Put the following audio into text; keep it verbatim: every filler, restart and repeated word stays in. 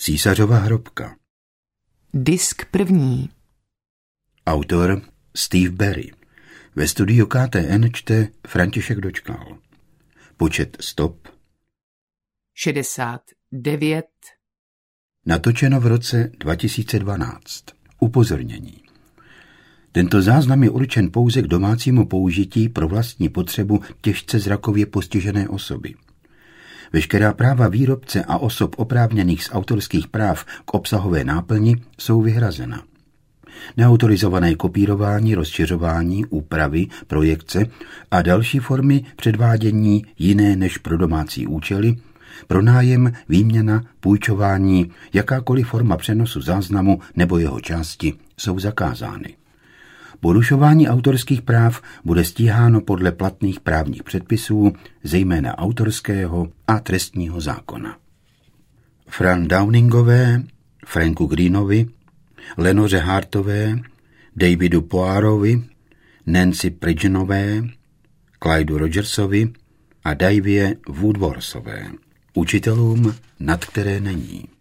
Císařova hrobka. Disk první. Autor Steve Berry. Ve studiu K T N čte František Dočkal. Počet stop šedesát devět. Natočeno v roce dva tisíce dvanáct. Upozornění. Tento záznam je určen pouze k domácímu použití pro vlastní potřebu těžce zrakově postižené osoby. Veškerá práva výrobce a osob oprávněných z autorských práv k obsahové náplni jsou vyhrazena. Neautorizované kopírování, rozšiřování, úpravy, projekce a další formy předvádění jiné než pro domácí účely, pronájem, výměna, půjčování, jakákoliv forma přenosu záznamu nebo jeho části jsou zakázány. Porušování autorských práv bude stíháno podle platných právních předpisů, zejména autorského a trestního zákona. Fran Downingové, Franku Greenovi, Lenoře Hartové, Davidu Poirovi, Nancy Pridgenové, Clydu Rogersovi a Davie Woodworthové, učitelům, nad které není.